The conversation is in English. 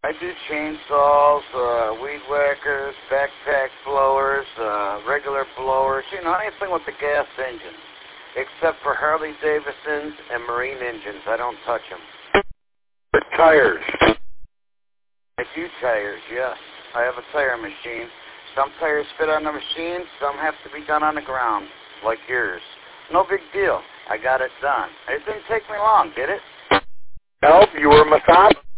I do chainsaws, weed whackers, backpack blowers, regular blowers, you know, anything with the gas engine. Except for Harley Davidsons and Marine engines. I don't touch them. The tires. I do tires, yes. I have a tire machine. Some tires fit on the machine, some have to be done on the ground, like yours. No big deal. I got it done. It didn't take me long, did it? No, you were a massage.